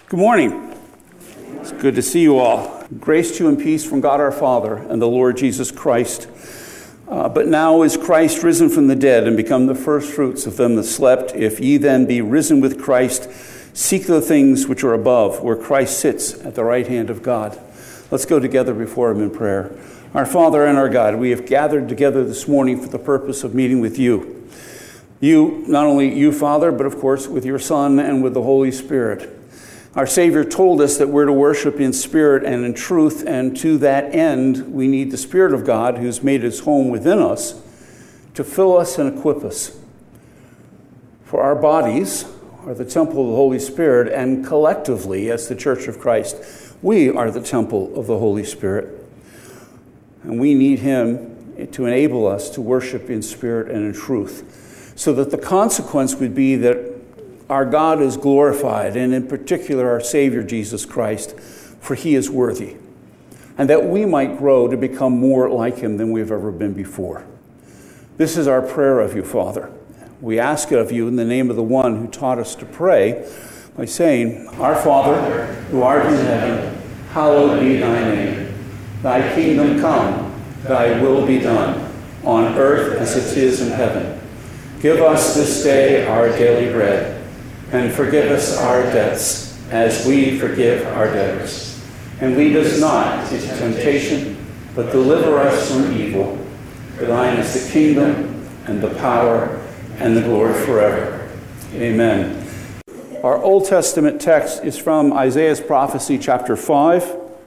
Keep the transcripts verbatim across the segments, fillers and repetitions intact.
Good morning. It's good to see you all. Grace to you and peace from God our Father and the Lord Jesus Christ. Uh, but now is Christ risen from the dead and become the first fruits of them that slept. If ye then be risen with Christ, seek the things which are above, where Christ sits at the right hand of God. Let's go together before him in prayer. Our Father and our God, we have gathered together this morning for the purpose of meeting with you. You, not only you, Father, but of course with your Son and with the Holy Spirit. Our Savior told us that we're to worship in spirit and in truth, and to that end, we need the Spirit of God, who's made his home within us, to fill us and equip us. For our bodies are the temple of the Holy Spirit, and collectively, as the Church of Christ, we are the temple of the Holy Spirit. And we need him to enable us to worship in spirit and in truth, so that the consequence would be that our God is glorified, and in particular our Savior Jesus Christ, for he is worthy, and that we might grow to become more like him than we've ever been before. This is our prayer of you, Father. We ask it of you in the name of the one who taught us to pray by saying, Our Father, who art in heaven, hallowed be thy name. Thy kingdom come, thy will be done, on earth as it is in heaven. Give us this day our daily bread, and forgive us our debts, as we forgive our debtors. And lead us not into temptation, but deliver us from evil. For thine is the kingdom, and the power, and the glory forever. Amen. Our Old Testament text is from Isaiah's prophecy, chapter five.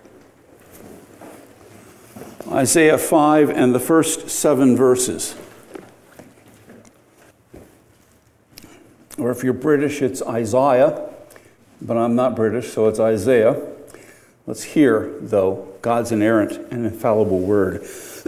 Isaiah five and the first seven verses. Or if you're British, it's Isaiah, but I'm not British, so it's Isaiah. Let's hear, though, God's inerrant and infallible word.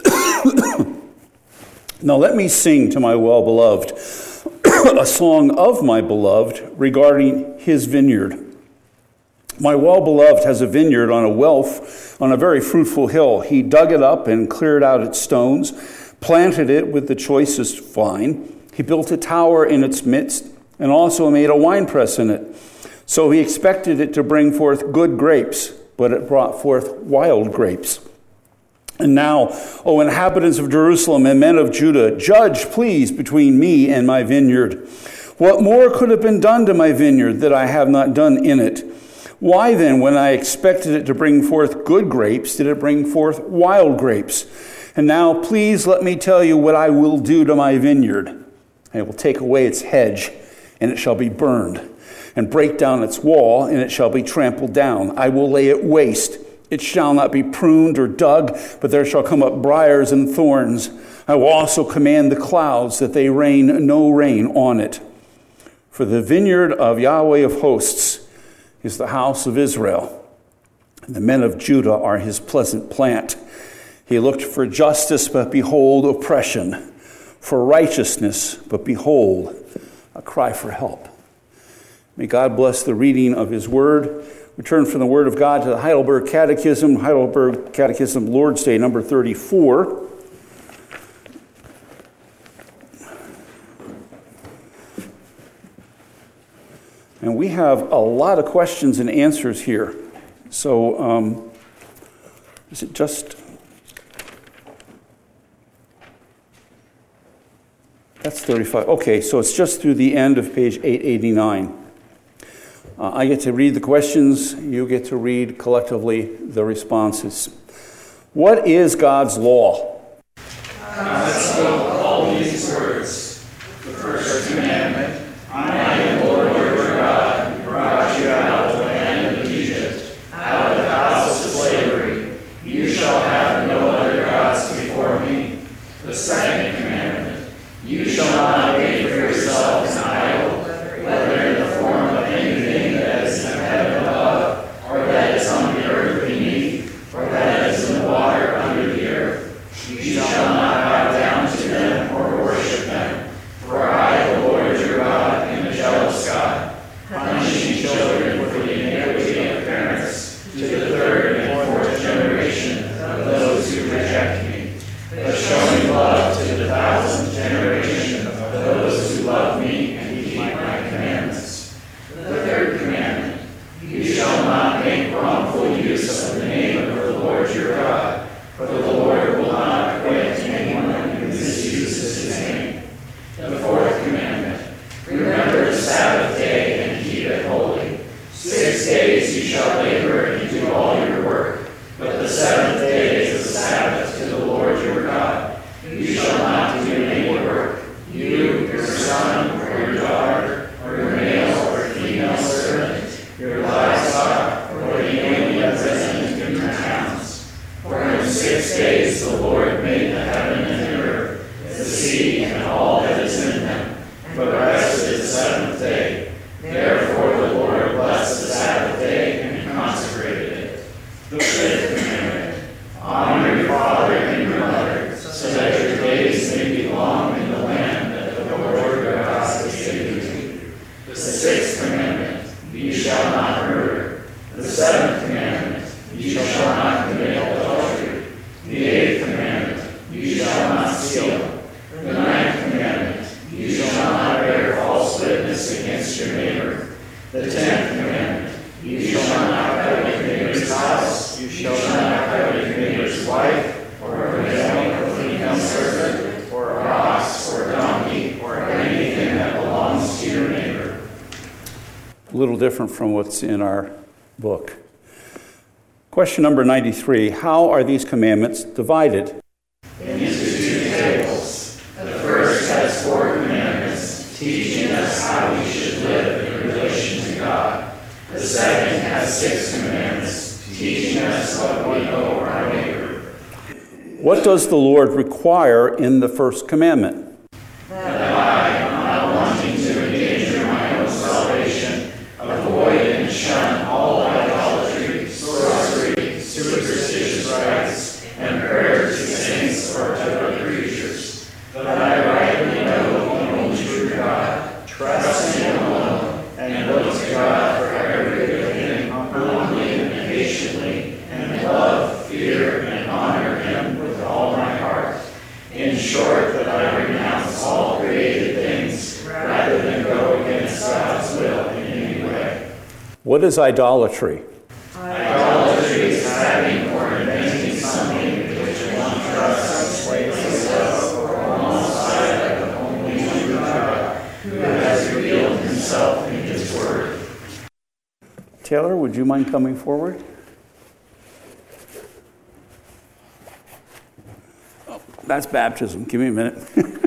Now let me sing to my well-beloved a song of my beloved regarding his vineyard. My well-beloved has a vineyard on a wealth, on a very fruitful hill. He dug it up and cleared out its stones, planted it with the choicest vine. He built a tower in its midst, and also made a winepress in it. So he expected it to bring forth good grapes, but it brought forth wild grapes. And now, O inhabitants of Jerusalem and men of Judah, judge, please, between me and my vineyard. What more could have been done to my vineyard that I have not done in it? Why then, when I expected it to bring forth good grapes, did it bring forth wild grapes? And now, please let me tell you what I will do to my vineyard. I will take away its hedge, and it shall be burned, and break down its wall, and it shall be trampled down. I will lay it waste. It shall not be pruned or dug, but there shall come up briars and thorns. I will also command the clouds that they rain no rain on it. For the vineyard of Yahweh of hosts is the house of Israel, and the men of Judah are his pleasant plant. He looked for justice, but behold, oppression, for righteousness, but behold, a cry for help. May God bless the reading of his word. We turn from the word of God to the Heidelberg Catechism, Heidelberg Catechism, Lord's Day, number thirty-four. And we have a lot of questions and answers here. So, um, is it just... That's thirty-five. Okay, so it's just through the end of page eight eighty-nine. Uh, I get to read the questions. You get to read collectively the responses. What is God's law? God spoke all these words. The first commandment, I am the Lord your God, who brought you out of the land of Egypt, out of the house of slavery. You shall have no other gods before me. The second commandment, you shall not make for yourself an idol, whether in the form of anything that is in heaven above, or that is on the earth beneath, or that is in the water under the earth. use of the name of the Lord your God, for the Lord will not acquit anyone who misuses his name. The fourth commandment, remember the Sabbath day and keep it holy. Six days you shall labor and do all your work, but the seventh day is the Sabbath to the Lord your God. You shall not do any work, you, your son, or your daughter, or your male or female servant, your livestock, or the alien resident in your towns. For in six days the Lord made the heaven and the earth, the sea, and all that is in them, but rested the seventh day. Therefore the Lord blessed the Sabbath day and consecrated it. The fifth commandment, honor your father and your mother, so that your days may be long in the land that the Lord your God is giving to you. The sixth commandment, you shall not murder. The seventh commandment, you shall not commit adultery. The eighth commandment, you shall not steal. The ninth commandment, you shall not bear false witness against your neighbor. The tenth commandment, you shall not covet your neighbor's house. You shall not covet your neighbor's wife, or a male or female servant, or an ox, or a donkey, or anything that belongs to your neighbor. A little different from what's in our book. Question number ninety-three, how are these commandments divided? Into two tables. The first has four commandments, teaching us how we should live in relation to God. The second has six commandments, teaching us what we owe our neighbor. What does the Lord require in the first commandment? That I, not wanting to endanger my own salvation, avoid and shun all idolatry, sorcery, superstitious rites, and prayer to saints or to other creatures. That I rightly know the only true God, trust Him alone, and look to God for every good thing, humbly and patiently, and love, fear, and honor Him with all my heart. In short, that I renounce all created things, rather than go against God's will in any way. What is idolatry? Idolatry is having or inventing something which one trusts, places or alongside of the only true God, who has revealed Himself in His Word. Taylor, would you mind coming forward? Oh, that's baptism. Give me a minute.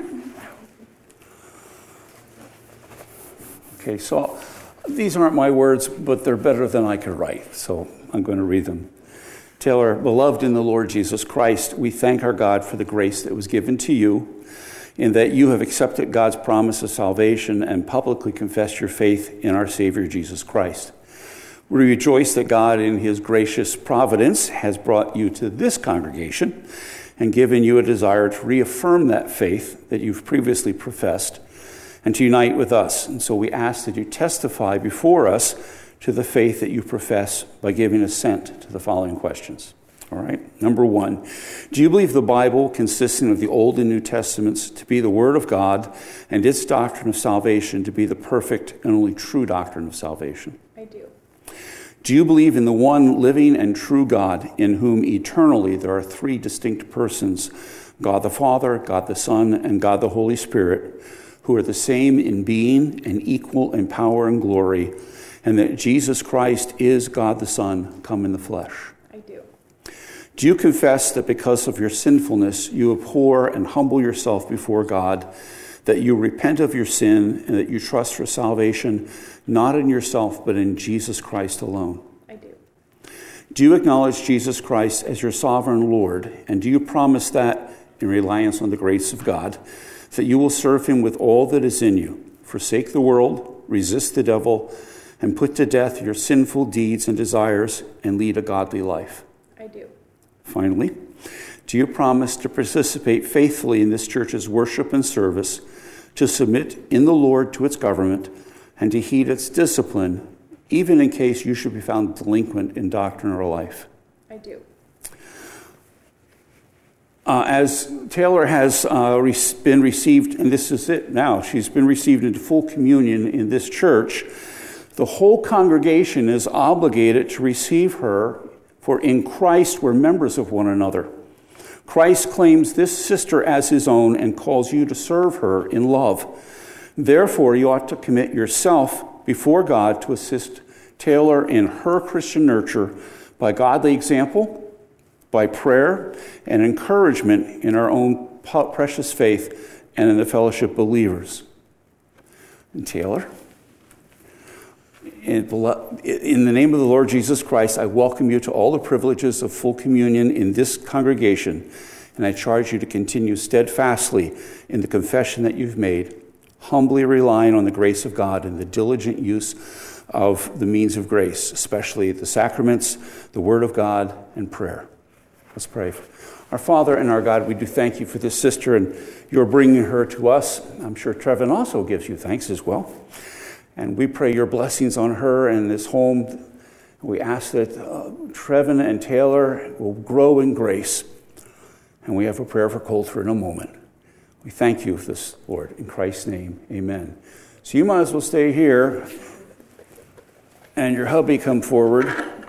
Okay, so these aren't my words, but they're better than I could write, so I'm going to read them. Taylor, beloved in the Lord Jesus Christ, we thank our God for the grace that was given to you, in that you have accepted God's promise of salvation and publicly confessed your faith in our Savior Jesus Christ. We rejoice that God, in His gracious providence, has brought you to this congregation and given you a desire to reaffirm that faith that you've previously professed and to unite with us. And so we ask that you testify before us to the faith that you profess by giving assent to the following questions. All right. Number one, do you believe the Bible, consisting of the Old and New Testaments, to be the Word of God and its doctrine of salvation to be the perfect and only true doctrine of salvation? I do. Do you believe in the one living and true God, in whom eternally there are three distinct persons, God the Father, God the Son, and God the Holy Spirit, who are the same in being and equal in power and glory, and that Jesus Christ is God the Son, come in the flesh? I do. Do you confess that because of your sinfulness you abhor and humble yourself before God, that you repent of your sin, and that you trust for salvation not in yourself but in Jesus Christ alone? I do. Do you acknowledge Jesus Christ as your sovereign Lord, and do you promise that, in reliance on the grace of God, that you will serve Him with all that is in you, forsake the world, resist the devil, and put to death your sinful deeds and desires, and lead a godly life? I do. Finally, do you promise to participate faithfully in this church's worship and service, to submit in the Lord to its government, and to heed its discipline, even in case you should be found delinquent in doctrine or life? I do. Uh, as Taylor has uh, re- been received, and this is it now, she's been received into full communion in this church, the whole congregation is obligated to receive her For in Christ we're members of one another. Christ claims this sister as his own and calls you to serve her in love. Therefore, you ought to commit yourself before God to assist Taylor in her Christian nurture by godly example, by prayer, and encouragement in our own precious faith and in the fellowship of believers. And Taylor, in the name of the Lord Jesus Christ, I welcome you to all the privileges of full communion in this congregation, and I charge you to continue steadfastly in the confession that you've made, humbly relying on the grace of God and the diligent use of the means of grace, especially the sacraments, the Word of God, and prayer. Let's pray. Our Father and our God, we do thank you for this sister, and you're bringing her to us. I'm sure Trevin also gives you thanks as well. And we pray your blessings on her and this home. We ask that uh, Trevin and Taylor will grow in grace. And we have a prayer for Coulter in a moment. We thank you for this, Lord, in Christ's name, amen. So you might as well stay here and your hubby come forward.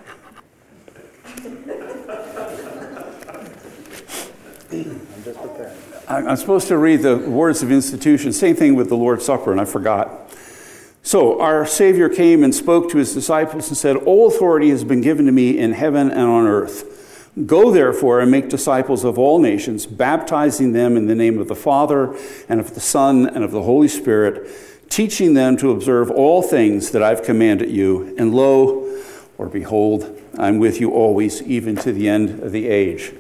I'm just prepared. I'm supposed to read the words of institution. Same thing with the Lord's Supper, and I forgot. So our Savior came and spoke to his disciples and said, "All authority has been given to me in heaven and on earth. Go therefore and make disciples of all nations, baptizing them in the name of the Father and of the Son and of the Holy Spirit, teaching them to observe all things that I've commanded you. And lo, or behold, I'm with you always, even to the end of the age."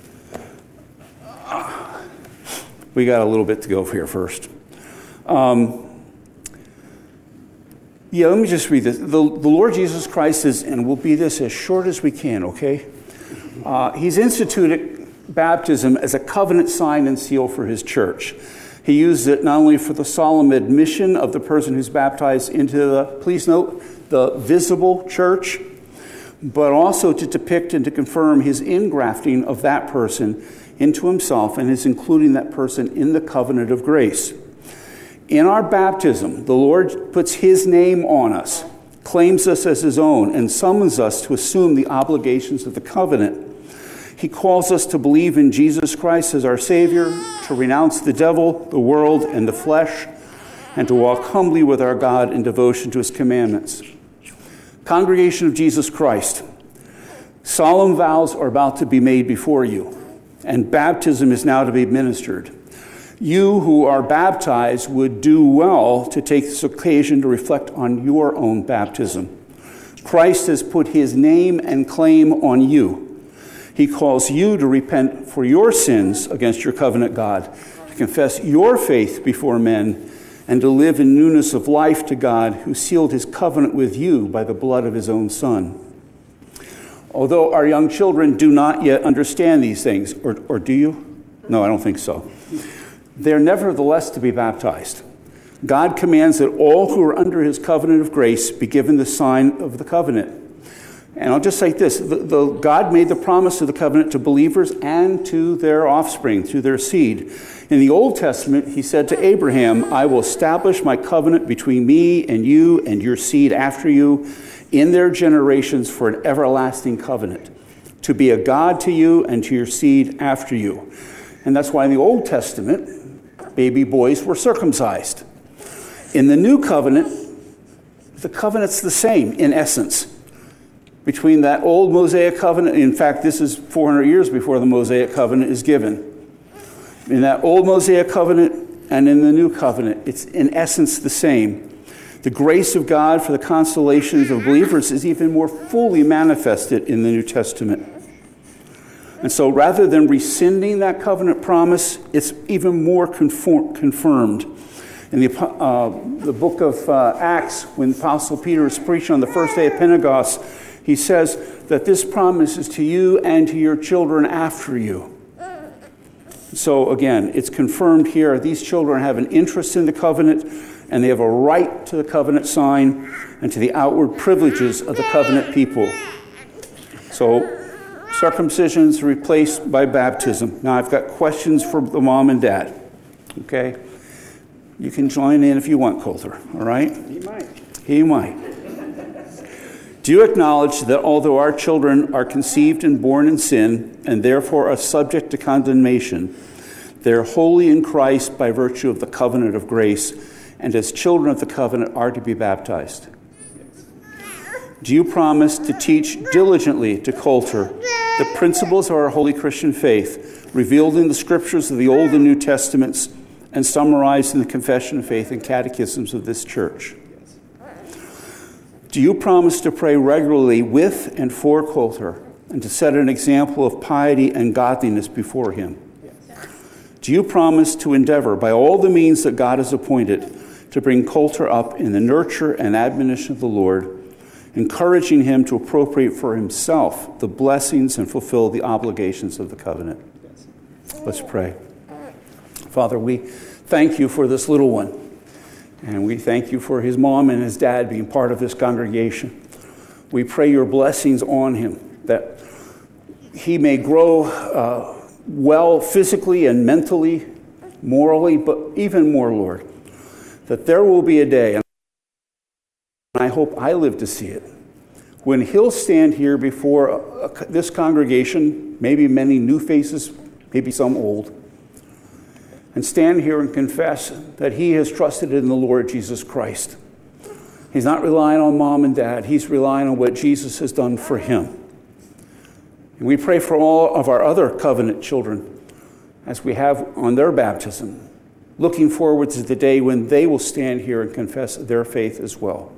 We got a little bit to go here first. Um, yeah, let me just read this. The, the Lord Jesus Christ is, and we'll be this as short as we can, okay? Uh, he's instituted baptism as a covenant sign and seal for his church. He uses it not only for the solemn admission of the person who's baptized into the, please note, the visible church, but also to depict and to confirm his ingrafting of that person into himself and his including that person in the covenant of grace. In our baptism, the Lord puts his name on us, claims us as his own, and summons us to assume the obligations of the covenant. He calls us to believe in Jesus Christ as our Savior, to renounce the devil, the world, and the flesh, and to walk humbly with our God in devotion to his commandments. Congregation of Jesus Christ, solemn vows are about to be made before you, and baptism is now to be administered. You who are baptized would do well to take this occasion to reflect on your own baptism. Christ has put his name and claim on you. He calls you to repent for your sins against your covenant God, to confess your faith before men, and to live in newness of life to God, who sealed his covenant with you by the blood of his own Son. Although our young children do not yet understand these things, or, or do you? No, I don't think so. They're nevertheless to be baptized. God commands that all who are under his covenant of grace be given the sign of the covenant. And I'll just say this, the, the, God made the promise of the covenant to believers and to their offspring, to their seed. In the Old Testament, he said to Abraham, "I will establish my covenant between me and you and your seed after you in their generations for an everlasting covenant, to be a God to you and to your seed after you." And that's why in the Old Testament, baby boys were circumcised. In the New Covenant, the covenant's the same in essence. Between that old Mosaic covenant, in fact, this is four hundred years before the Mosaic covenant is given. In that old Mosaic covenant and in the New Covenant, it's in essence the same. The grace of God for the consolations of believers is even more fully manifested in the New Testament. And so rather than rescinding that covenant promise, it's even more conform, confirmed. In the, uh, the book of uh, Acts, when Apostle Peter is preaching on the first day of Pentecost, he says that this promise is to you and to your children after you. So again, it's confirmed here. These children have an interest in the covenant, and they have a right to the covenant sign and to the outward privileges of the covenant people. So circumcision is replaced by baptism. Now I've got questions for the mom and dad. Okay? You can join in if you want, Coulter. All right? He might. He might. Do you acknowledge that although our children are conceived and born in sin, and therefore are subject to condemnation, they are holy in Christ by virtue of the covenant of grace, and as children of the covenant are to be baptized? Do you promise to teach diligently to Coulter the principles of our holy Christian faith, revealed in the scriptures of the Old and New Testaments, and summarized in the Confession of Faith and Catechisms of this church? Do you promise to pray regularly with and for Coulter, and to set an example of piety and godliness before him? Do you promise to endeavor by all the means that God has appointed to bring Coulter up in the nurture and admonition of the Lord, encouraging him to appropriate for himself the blessings and fulfill the obligations of the covenant? Let's pray. Father, we thank you for this little one, and we thank you for his mom and his dad being part of this congregation. We pray your blessings on him, that he may grow uh, well physically and mentally, morally, but even more, Lord, that there will be a day, and I hope I live to see it, when he'll stand here before a, a, this congregation, maybe many new faces, maybe some old, and stand here and confess that he has trusted in the Lord Jesus Christ. He's not relying on mom and dad. He's relying on what Jesus has done for him. And we pray for all of our other covenant children as we have on their baptism, looking forward to the day when they will stand here and confess their faith as well.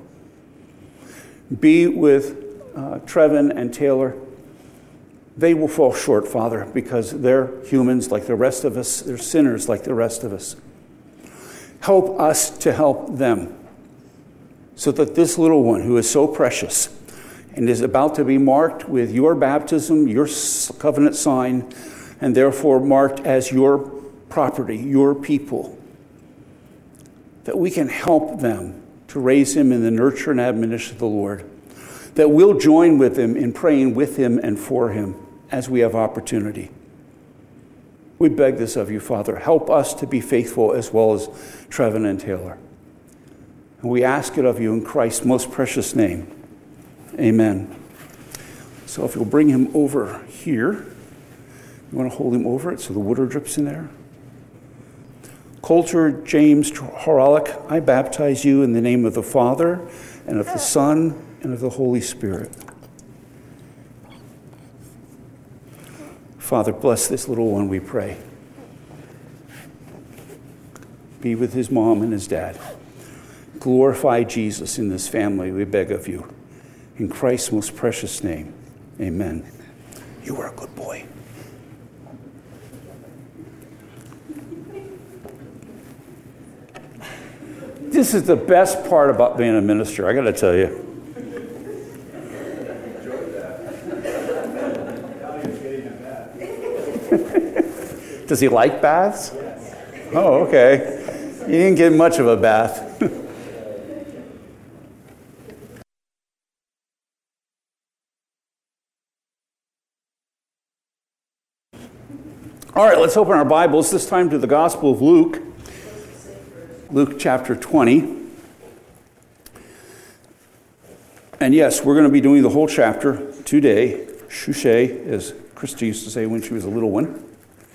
Be with uh, Trevin and Taylor. They will fall short, Father, because they're humans like the rest of us. They're sinners like the rest of us. Help us to help them so that this little one who is so precious and is about to be marked with your baptism, your covenant sign, and therefore marked as your property, your people, that we can help them to raise him in the nurture and admonition of the Lord, that we'll join with him in praying with him and for him as we have opportunity. We beg this of you, Father. Help us to be faithful as well as Trevin and Taylor. And we ask it of you in Christ's most precious name. Amen. So if you'll bring him over here, you want to hold him over it so the water drips in there? Coulter James Horalick, I baptize you in the name of the Father, and of the Son, and of the Holy Spirit. Father, bless this little one, we pray. Be with his mom and his dad. Glorify Jesus in this family, we beg of you. In Christ's most precious name, amen. You are a good boy. This is the best part about being a minister, I got to tell you. Does he like baths? Oh, okay. He didn't get much of a bath. All right, let's open our Bibles, this time to the Gospel of Luke. Luke chapter twenty. And yes, we're going to be doing the whole chapter today. Shushay, as Christy used to say when she was a little one.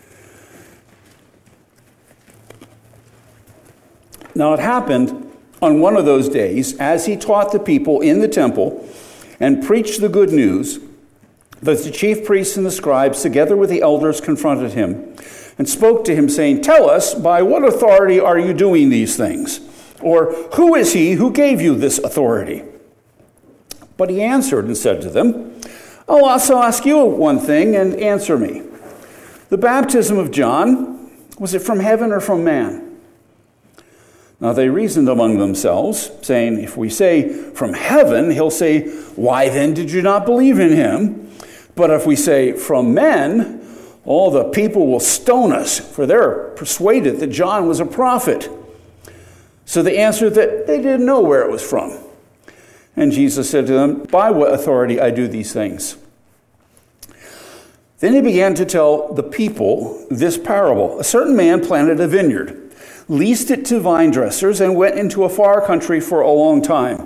Now it happened on one of those days, as he taught the people in the temple and preached the good news, that the chief priests and the scribes, together with the elders, confronted him and spoke to him, saying, "Tell us, by what authority are you doing these things? Or who is he who gave you this authority?" But he answered and said to them, "I'll also ask you one thing, and answer me. The baptism of John, was it from heaven or from man?" Now they reasoned among themselves, saying, "If we say from heaven, he'll say, 'Why then did you not believe in him?' But if we say from men, all the people will stone us, for they're persuaded that John was a prophet." So they answered that they didn't know where it was from. And Jesus said to them, "By what authority I do these things?" Then he began to tell the people this parable. A certain man planted a vineyard, leased it to vine dressers, and went into a far country for a long time.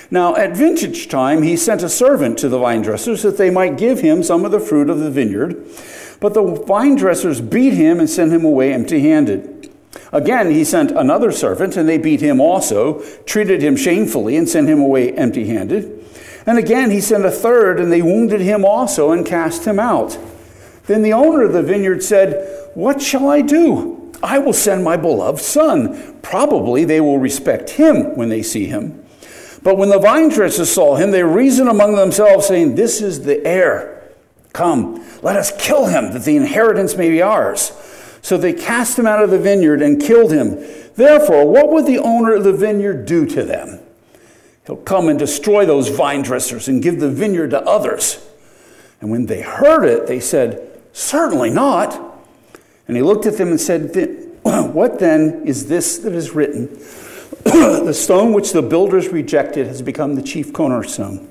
Now at vintage time he sent a servant to the vine dressers that they might give him some of the fruit of the vineyard. But the vine dressers beat him and sent him away empty-handed. Again he sent another servant, and they beat him also, treated him shamefully, and sent him away empty-handed. And again he sent a third, and they wounded him also and cast him out. Then the owner of the vineyard said, "What shall I do? I will send my beloved son. Probably they will respect him when they see him." But when the vine dressers saw him, they reasoned among themselves, saying, "This is the heir. Come, let us kill him, that the inheritance may be ours." So they cast him out of the vineyard and killed him. Therefore, what would the owner of the vineyard do to them? He'll come and destroy those vine dressers and give the vineyard to others. And when they heard it, they said, "Certainly not." And he looked at them and said, "What then is this that is written? The stone which the builders rejected has become the chief cornerstone.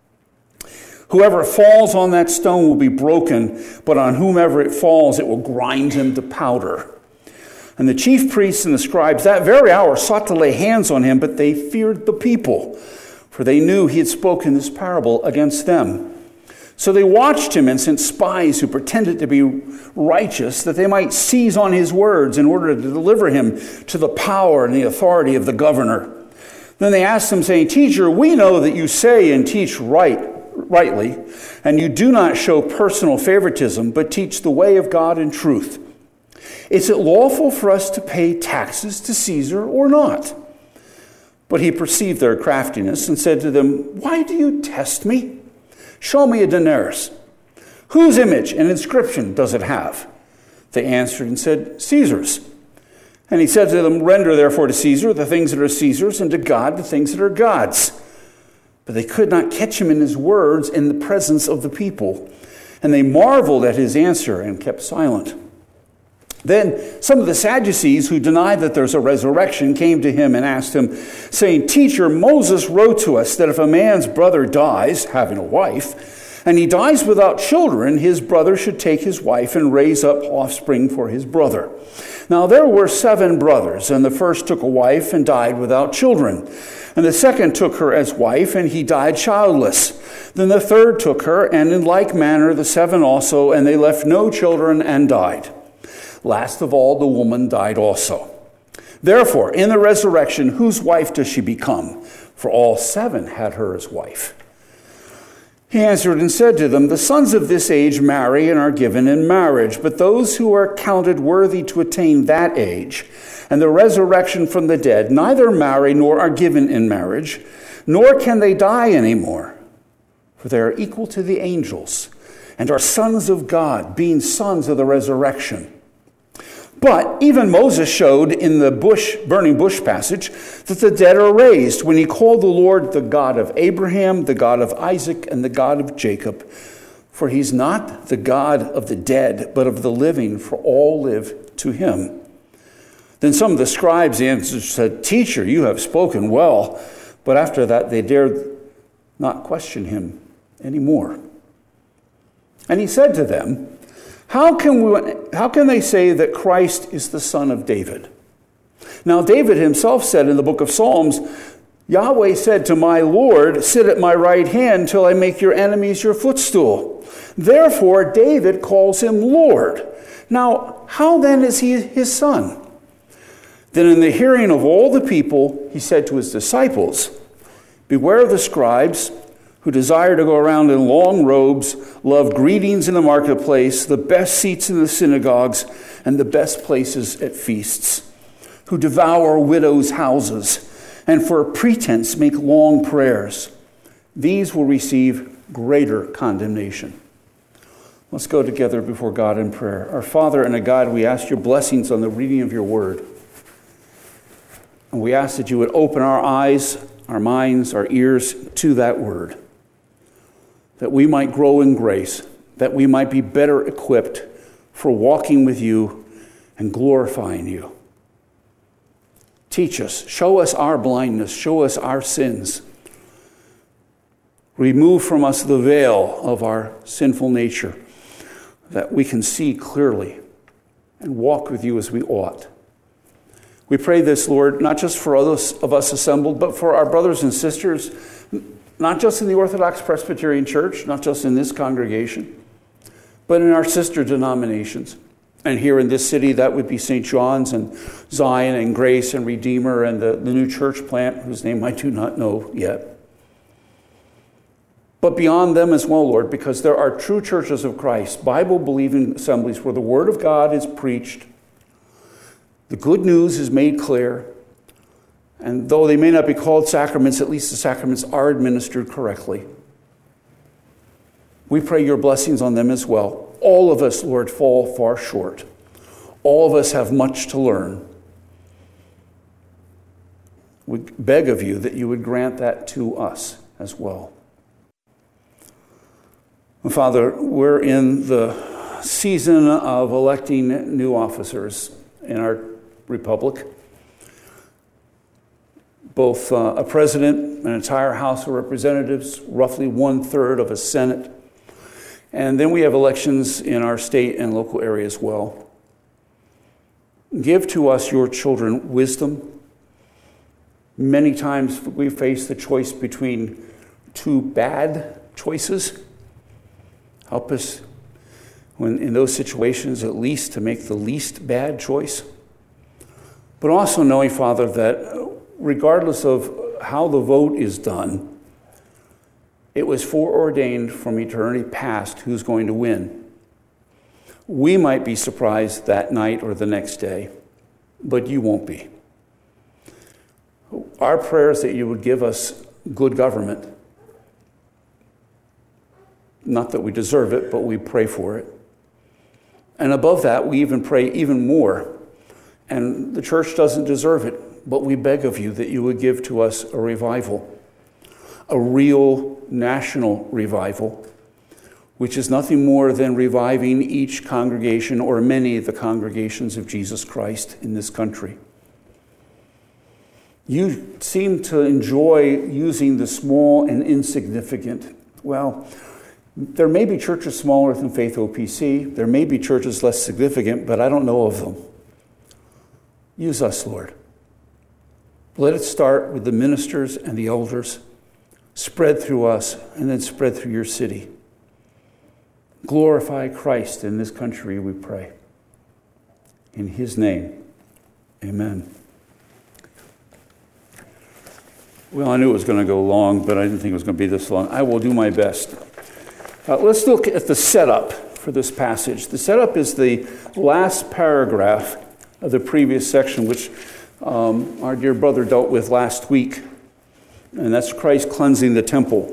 Whoever falls on that stone will be broken, but on whomever it falls, it will grind him to powder." And the chief priests and the scribes that very hour sought to lay hands on him, but they feared the people, for they knew he had spoken this parable against them. So they watched him and sent spies who pretended to be righteous, that they might seize on his words in order to deliver him to the power and the authority of the governor. Then they asked him, saying, "Teacher, we know that you say and teach right, rightly, and you do not show personal favoritism, but teach the way of God in truth. Is it lawful for us to pay taxes to Caesar or not?" But he perceived their craftiness and said to them, "Why do you test me? Show me a denarius. Whose image and inscription does it have?" They answered and said, "Caesar's." And he said to them, "Render therefore to Caesar the things that are Caesar's, and to God the things that are God's." But they could not catch him in his words in the presence of the people. And they marveled at his answer and kept silent. Then some of the Sadducees, who denied that there's a resurrection, came to him and asked him, saying, "Teacher, Moses wrote to us that if a man's brother dies, having a wife, and he dies without children, his brother should take his wife and raise up offspring for his brother. Now there were seven brothers, and the first took a wife and died without children. And the second took her as wife, and he died childless. Then the third took her, and in like manner the seven also, and they left no children and died. Last of all, the woman died also. Therefore, in the resurrection, whose wife does she become? For all seven had her as wife." He answered and said to them, "The sons of this age marry and are given in marriage, but those who are counted worthy to attain that age and the resurrection from the dead neither marry nor are given in marriage, nor can they die anymore, for they are equal to the angels and are sons of God, being sons of the resurrection. But even Moses showed in the bush, burning bush passage that the dead are raised when he called the Lord the God of Abraham, the God of Isaac, and the God of Jacob. For he's not the God of the dead, but of the living, for all live to him." Then some of the scribes answered and said, "Teacher, you have spoken well." But after that they dared not question him anymore. And he said to them, How can we, how can they say that Christ is the son of David? Now David himself said in the book of Psalms, "Yahweh said to my Lord, sit at my right hand till I make your enemies your footstool." Therefore David calls him Lord. Now how then is he his son? Then in the hearing of all the people, he said to his disciples, "Beware of the scribes, who desire to go around in long robes, love greetings in the marketplace, the best seats in the synagogues, and the best places at feasts, who devour widows' houses, and for a pretense make long prayers. These will receive greater condemnation." Let's go together before God in prayer. Our Father and our God, we ask your blessings on the reading of your word. And we ask that you would open our eyes, our minds, our ears to that word, that we might grow in grace, that we might be better equipped for walking with you and glorifying you. Teach us, show us our blindness, show us our sins. Remove from us the veil of our sinful nature, that we can see clearly and walk with you as we ought. We pray this, Lord, not just for those of us assembled, but for our brothers and sisters Not just in the Orthodox Presbyterian Church, not just in this congregation, but in our sister denominations. And here in this city, that would be Saint John's and Zion and Grace and Redeemer and the, the new church plant, whose name I do not know yet. But beyond them as well, Lord, because there are true churches of Christ, Bible-believing assemblies where the Word of God is preached, the good news is made clear, and though they may not be called sacraments, at least the sacraments are administered correctly. We pray your blessings on them as well. All of us, Lord, fall far short. All of us have much to learn. We beg of you that you would grant that to us as well. Father, we're in the season of electing new officers in our republic. Both uh, a president, an entire House of Representatives, roughly one-third of a Senate. And then we have elections in our state and local area as well. Give to us, your children, wisdom. Many times we face the choice between two bad choices. Help us, when in those situations, at least to make the least bad choice. But also knowing, Father, that regardless of how the vote is done, it was foreordained from eternity past who's going to win. We might be surprised that night or the next day, but you won't be. Our prayer is that you would give us good government. Not that we deserve it, but we pray for it. And above that, we even pray even more. And the church doesn't deserve it, but we beg of you that you would give to us a revival, a real national revival, which is nothing more than reviving each congregation or many of the congregations of Jesus Christ in this country. You seem to enjoy using the small and insignificant. Well, there may be churches smaller than Faith O P C. There may be churches less significant, but I don't know of them. Use us, Lord. Let it start with the ministers and the elders, spread through us, and then spread through your city. Glorify Christ in this country, we pray. In his name, amen. Well, I knew it was going to go long, but I didn't think it was going to be this long. I will do my best. Uh, let's look at the setup for this passage. The setup is the last paragraph of the previous section, which um, our dear brother dealt with last week. And that's Christ cleansing the temple.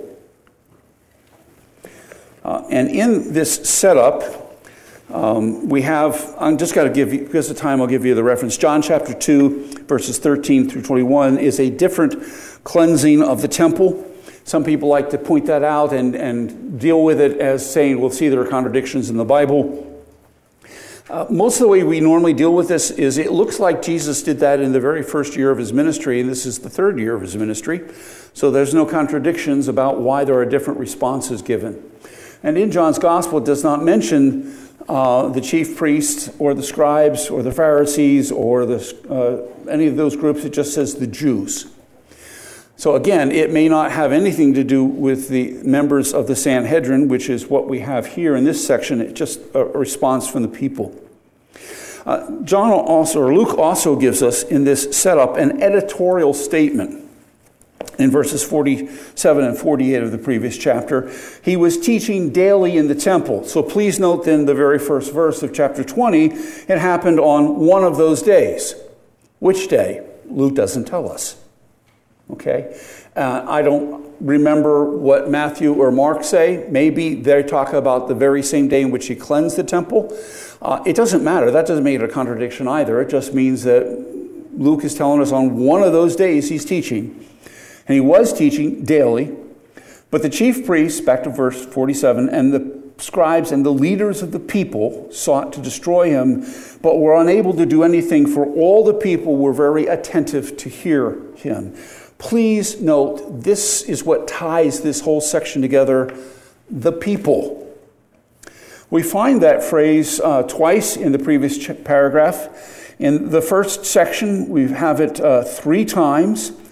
Uh, and in this setup, um, we have, I'm just got to give you, because of time, I'll give you the reference. John chapter two, verses thirteen through twenty-one is a different cleansing of the temple. Some people like to point that out and, and deal with it as saying, well, see, there are contradictions in the Bible. Uh, most of the way we normally deal with this is it looks like Jesus did that in the very first year of his ministry, and this is the third year of his ministry. So there's no contradictions about why there are different responses given. And in John's gospel, it does not mention uh, the chief priests or the scribes or the Pharisees or the, uh, any of those groups. It just says the Jews. So again, it may not have anything to do with the members of the Sanhedrin, which is what we have here in this section. It's just a response from the people. Uh, John also, or Luke also gives us in this setup an editorial statement. In verses forty-seven and forty-eight of the previous chapter, he was teaching daily in the temple. So please note then the very first verse of chapter twenty, it happened on one of those days. Which day? Luke doesn't tell us. Okay? Uh, I don't remember what Matthew or Mark say. Maybe they talk about the very same day in which he cleansed the temple. Uh, it doesn't matter. That doesn't make it a contradiction either. It just means that Luke is telling us on one of those days he's teaching. And he was teaching daily. But the chief priests, back to verse forty-seven, and the scribes and the leaders of the people sought to destroy him, but were unable to do anything, for all the people were very attentive to hear him. Please note, this is what ties this whole section together, the people. We find that phrase uh, twice in the previous ch- paragraph. In the first section, we have it uh, three times.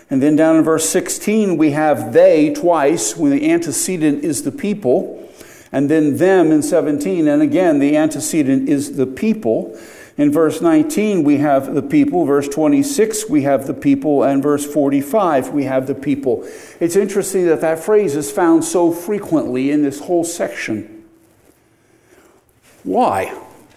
And then down in verse sixteen, we have they twice, when the antecedent is the people. And then them in seventeen, and again, the antecedent is the people. In verse nineteen, we have the people. Verse twenty-six, we have the people. And verse forty-five, we have the people. It's interesting that that phrase is found so frequently in this whole section. Why?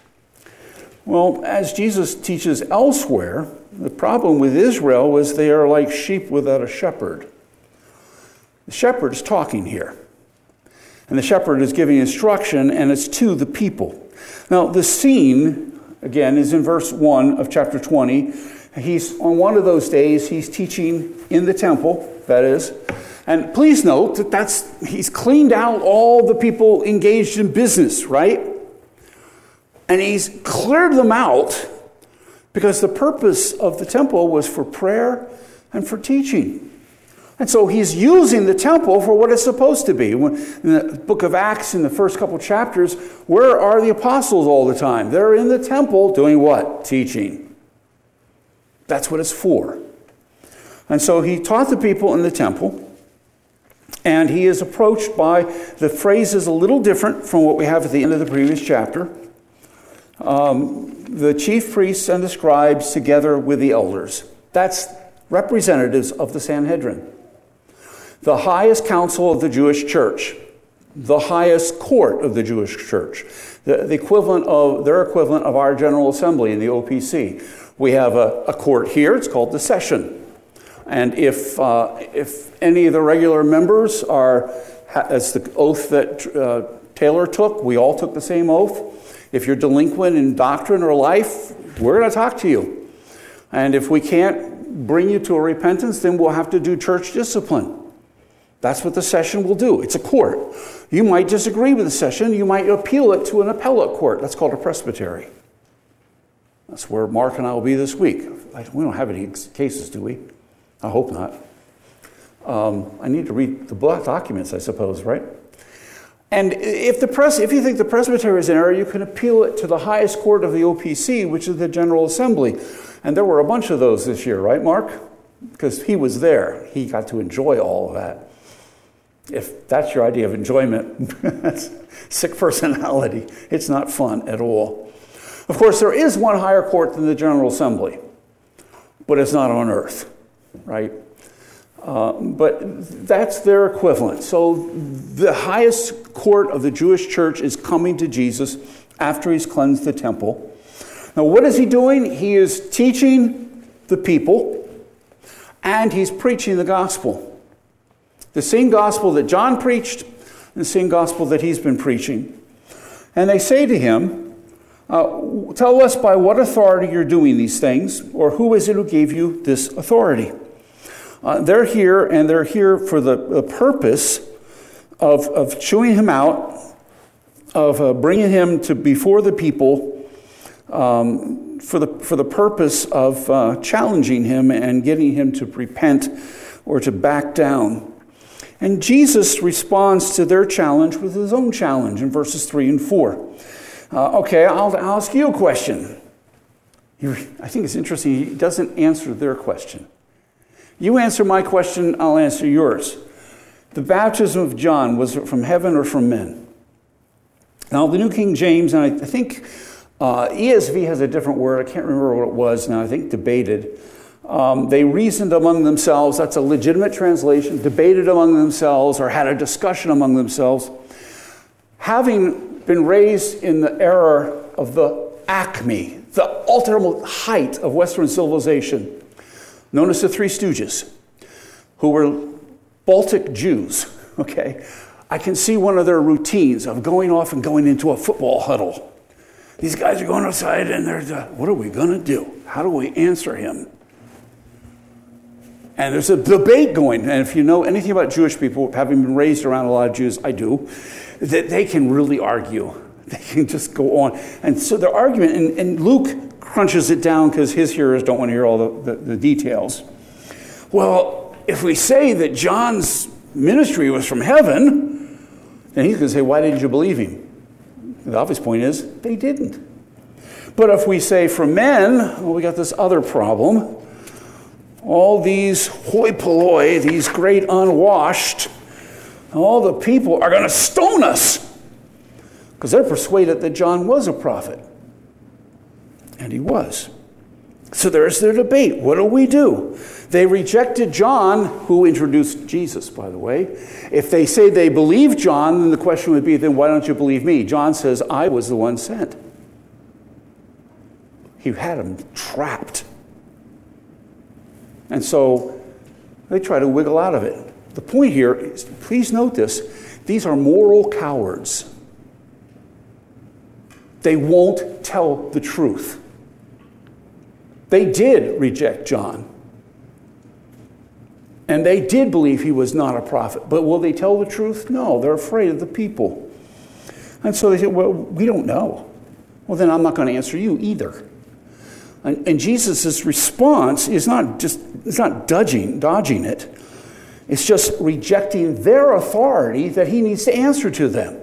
Well, as Jesus teaches elsewhere, the problem with Israel was they are like sheep without a shepherd. The shepherd is talking here. And the shepherd is giving instruction, and it's to the people. Now, the scene, again, is in verse one of chapter twenty. He's, on one of those days, he's teaching in the temple, that is. And please note that that's, he's cleaned out all the people engaged in business, right? And he's cleared them out because the purpose of the temple was for prayer and for teaching. And so he's using the temple for what it's supposed to be. When, in the book of Acts, in the first couple chapters, where are the apostles all the time? They're in the temple doing what? Teaching. That's what it's for. And so he taught the people in the temple, and he is approached by, the phrase is a little different from what we have at the end of the previous chapter. Um, the chief priests and the scribes together with the elders. That's representatives of the Sanhedrin. The highest council of the Jewish church, the highest court of the Jewish church, the, the equivalent of their equivalent of our General Assembly in the O P C. We have a, a court here. It's called the session, and if uh, if any of the regular members are, as the oath that uh, Taylor took, we all took the same oath. If you're delinquent in doctrine or life, we're going to talk to you, and if we can't bring you to a repentance, then we'll have to do church discipline. That's what the session will do. It's a court. You might disagree with the session. You might appeal it to an appellate court. That's called a presbytery. That's where Mark and I will be this week. We don't have any cases, do we? I hope not. Um, I need to read the documents, I suppose, right? And if the pres- if you think the presbytery is in error, you can appeal it to the highest court of the O P C, which is the General Assembly. And there were a bunch of those this year, right, Mark? Because he was there. He got to enjoy all of that. If that's your idea of enjoyment, that's sick personality. It's not fun at all. Of course, there is one higher court than the General Assembly, but it's not on earth, right? Uh, but that's their equivalent. So the highest court of the Jewish church is coming to Jesus after he's cleansed the temple. Now, what is he doing? He is teaching the people, and he's preaching the gospel. The same gospel that John preached, the same gospel that he's been preaching. And they say to him, uh, tell us by what authority you're doing these things, or who is it who gave you this authority? Uh, they're here, and they're here for the, the purpose of, of chewing him out, of uh, bringing him to before the people, um, for the for the purpose of uh, challenging him and getting him to repent or to back down. And Jesus responds to their challenge with his own challenge in verses three and four. Uh, okay, I'll, I'll ask you a question. He, I think it's interesting. He doesn't answer their question. You answer my question, I'll answer yours. The baptism of John, was it from heaven or from men? Now, the New King James, and I, I think uh, E S V has a different word. I can't remember what it was now. I think debated. Um, they reasoned among themselves. That's a legitimate translation. Debated among themselves or had a discussion among themselves. Having been raised in the era of the acme, the ultimate height of Western civilization, known as the Three Stooges, who were Baltic Jews, okay? I can see one of their routines of going off and going into a football huddle. These guys are going outside and they're, what are we going to do? How do we answer him? And there's a debate going. And if you know anything about Jewish people, having been raised around a lot of Jews, I do, that they can really argue. They can just go on. And so their argument, and, and Luke crunches it down because his hearers don't want to hear all the, the, the details. Well, if we say that John's ministry was from heaven, then he's going to say, why didn't you believe him? The obvious point is, they didn't. But if we say from men, well, we got this other problem. all these hoi polloi, these great unwashed, all the people are going to stone us because they're persuaded that John was a prophet. And he was. So there's their debate. What do we do? They rejected John, who introduced Jesus, by the way. If they say they believe John, then the question would be, then why don't you believe me? John says, I was the one sent. He had them trapped. And so they try to wiggle out of it. The point here is, please note this, these are moral cowards. They won't tell the truth. They did reject John. And they did believe he was not a prophet. But will they tell the truth? No, they're afraid of the people. And so they say, well, we don't know. Well, then I'm not going to answer you either. And, and Jesus' response is not just, it's not dodging, dodging it. It's just rejecting their authority that he needs to answer to them.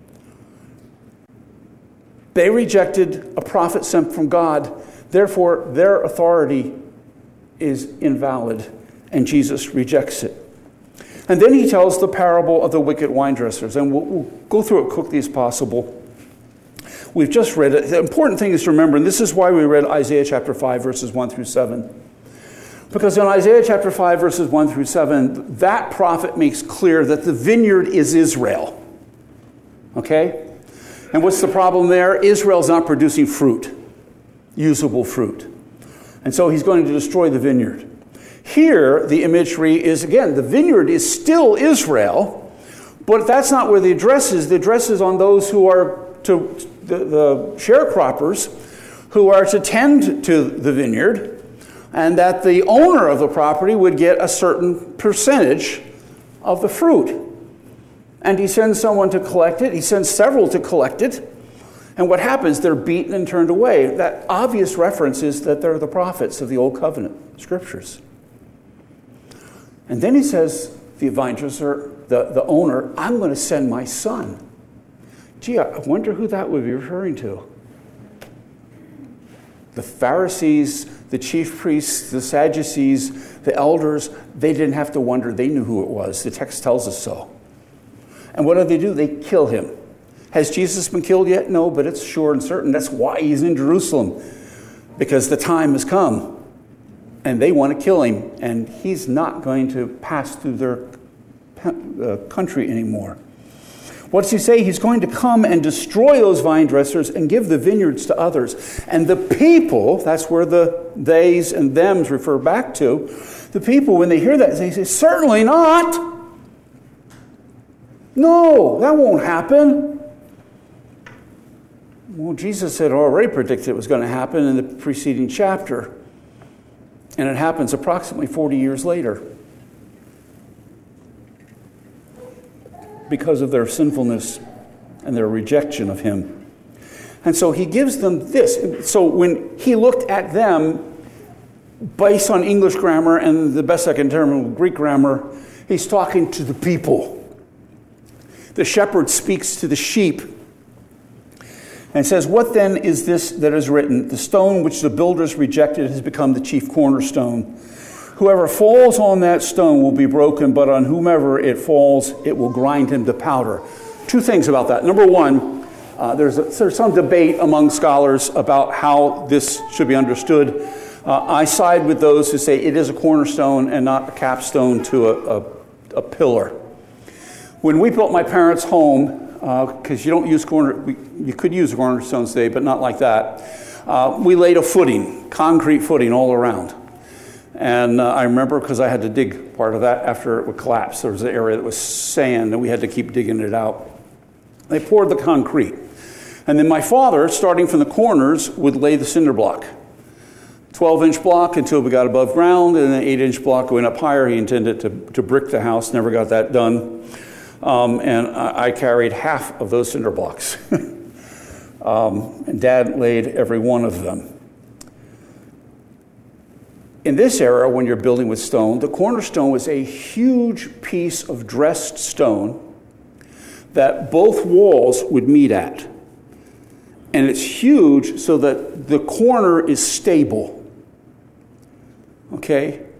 They rejected a prophet sent from God. Therefore, their authority is invalid, and Jesus rejects it. And then he tells the parable of the wicked wine dressers, and we'll, we'll go through it quickly as possible. We've just read it. The important thing is to remember, and this is why we read Isaiah chapter five, verses one through seven. Because in Isaiah chapter five, verses one through seven, that prophet makes clear that the vineyard is Israel. Okay? And what's the problem there? Israel's not producing fruit, usable fruit. And so he's going to destroy the vineyard. Here, the imagery is, again, the vineyard is still Israel, but that's not where the address is. The address is on those who are to the, the sharecroppers who are to tend to the vineyard, and that the owner of the property would get a certain percentage of the fruit. And he sends someone to collect it. He sends several to collect it. And what happens? They're beaten and turned away. That obvious reference is that they're the prophets of the Old Covenant scriptures. And then he says, the vine dresser, the, the owner, I'm going to send my son. Gee, I wonder who that would be referring to. The Pharisees, the chief priests, the Sadducees, the elders, they didn't have to wonder. They knew who it was. The text tells us so. And what do they do? They kill him. Has Jesus been killed yet? No, but it's sure and certain. That's why he's in Jerusalem, because the time has come. And they want to kill him, and he's not going to pass through their uh, country anymore. What does he say? He's going to come and destroy those vine dressers and give the vineyards to others. And the people, that's where the theys and thems refer back to, the people, when they hear that, they say, certainly not. No, that won't happen. Well, Jesus had already predicted it was going to happen in the preceding chapter. And it happens approximately forty years later. Because of their sinfulness and their rejection of him. And so he gives them this. So when he looked at them, based on English grammar and the best I can determine Greek grammar, he's talking to the people. The shepherd speaks to the sheep and says, what then is this that is written? The stone which the builders rejected has become the chief cornerstone. Whoever falls on that stone will be broken, but on whomever it falls, it will grind him to powder. Two things about that. Number one, uh, there's, a, there's some debate among scholars about how this should be understood. Uh, I side with those who say it is a cornerstone and not a capstone to a, a, a pillar. When we built my parents' home, because uh, you don't use corner, we, you could use cornerstones today, but not like that. Uh, we laid a footing, concrete footing all around. And uh, I remember because I had to dig part of that after it would collapse. There was an area that was sand, and we had to keep digging it out. They poured the concrete. And then my father, starting from the corners, would lay the cinder block. twelve-inch block until we got above ground, and an eight-inch block going up higher. He intended to, to brick the house, never got that done. Um, and I, I carried half of those cinder blocks. um, and Dad laid every one of them. In this era, when you're building with stone, the cornerstone was a huge piece of dressed stone that both walls would meet at. And it's huge so that the corner is stable. Okay?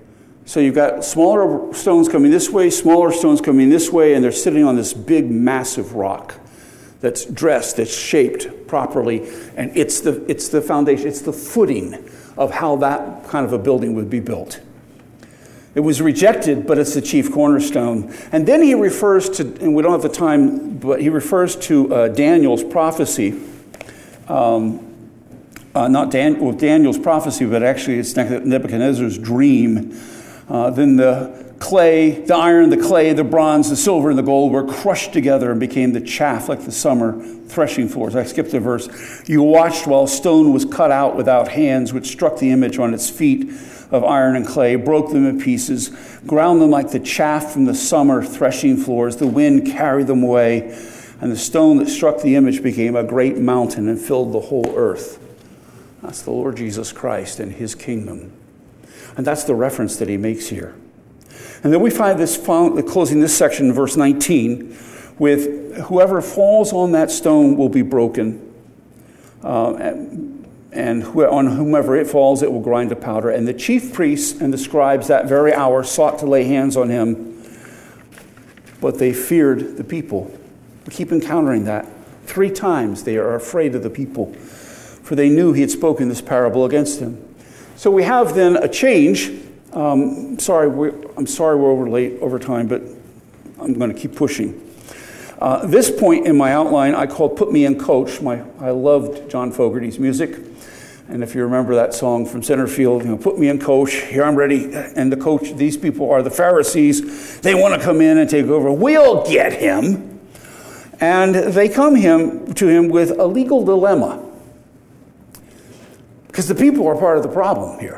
So you've got smaller stones coming this way, smaller stones coming this way, and they're sitting on this big, massive rock that's dressed, that's shaped properly, and it's the it's the foundation, it's the footing of how that kind of a building would be built. It was rejected, but it's the chief cornerstone. And then he refers to, and we don't have the time, but he refers to uh, Daniel's prophecy. Um, uh, not Dan, well, Daniel's prophecy, but actually it's Nebuchadnezzar's dream. Uh, then the clay, the iron, the clay, the bronze, the silver, and the gold were crushed together and became the chaff like the summer threshing floors. I skipped a verse. You watched while stone was cut out without hands, which struck the image on its feet of iron and clay, broke them in pieces, ground them like the chaff from the summer threshing floors. The wind carried them away, and the stone that struck the image became a great mountain and filled the whole earth. That's the Lord Jesus Christ and his kingdom. And that's the reference that he makes here. And then we find this, closing this section in verse nineteen, with whoever falls on that stone will be broken, uh, and, and who, on whomever it falls, it will grind to powder. And the chief priests and the scribes that very hour sought to lay hands on him, but they feared the people. We keep encountering that. Three times they are afraid of the people, for they knew he had spoken this parable against them. So we have then a change. Um, sorry, we're, I'm sorry we're over late over time, but I'm going to keep pushing. Uh, this point in my outline I called "Put Me in Coach." My I loved John Fogerty's music, and if you remember that song from Centerfield, you know, "Put me in coach. Here I'm ready." And the coach, these people are the Pharisees. They want to come in and take over. We'll get him, and they come him to him with a legal dilemma. Because the people are part of the problem here.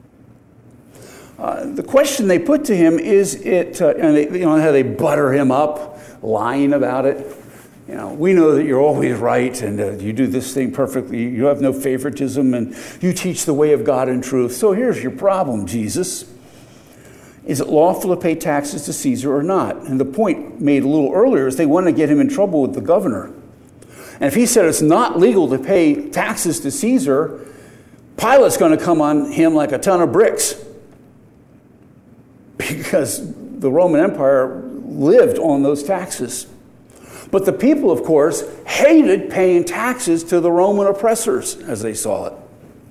Uh, the question they put to him is, it, uh, and they, you know how they butter him up, lying about it. You know, we know that you're always right, and uh, you do this thing perfectly. You have no favoritism, and you teach the way of God in truth. So here's your problem, Jesus. Is it lawful to pay taxes to Caesar or not? And the point made a little earlier is they want to get him in trouble with the governor. And if he said it's not legal to pay taxes to Caesar, Pilate's going to come on him like a ton of bricks, because the Roman Empire lived on those taxes. But the people, of course, hated paying taxes to the Roman oppressors as they saw it.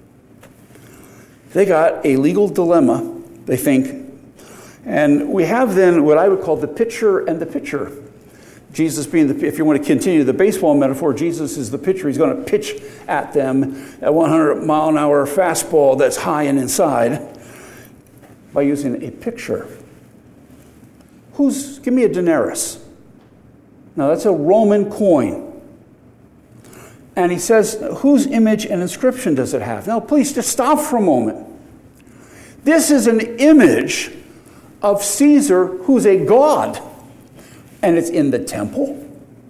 They got a legal dilemma, they think. And we have then what I would call the pitcher and the pitcher. Jesus being the, if you want to continue the baseball metaphor, Jesus is the pitcher. He's going to pitch at them a one hundred mile an hour fastball that's high and inside by using a picture. Who's, give me a denarius. Now that's a Roman coin. And he says, whose image and inscription does it have? Now please just stop for a moment. This is an image of Caesar, who's a god. And it's in the temple?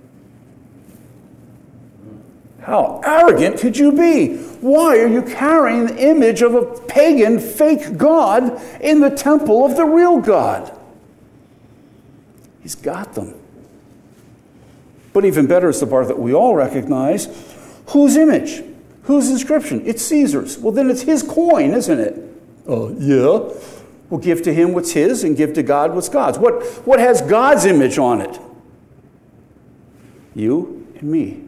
How arrogant could you be? Why are you carrying the image of a pagan fake god in the temple of the real God? He's got them. But even better is the part that we all recognize. Whose image? Whose inscription? It's Caesar's. Well, then it's his coin, isn't it? Oh, uh, yeah. We'll give to him what's his and give to God what's God's. What, what has God's image on it? You and me.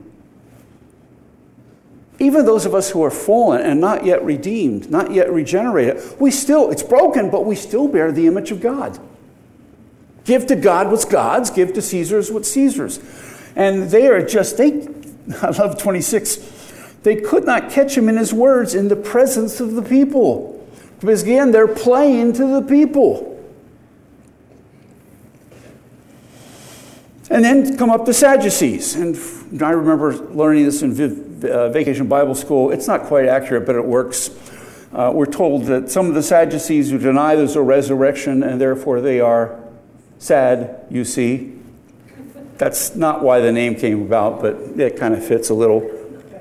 Even those of us who are fallen and not yet redeemed, not yet regenerated, we still, it's broken, but we still bear the image of God. Give to God what's God's, give to Caesar's what's Caesar's. And they are just, they, I love twenty-six, they could not catch him in his words in the presence of the people. Because again, they're playing to the people. And then come up the Sadducees. And I remember learning this in uh, Vacation Bible School. It's not quite accurate, but it works. Uh, we're told that some of the Sadducees who deny there's a resurrection, and therefore they are sad, you see. That's not why the name came about, but it kind of fits a little.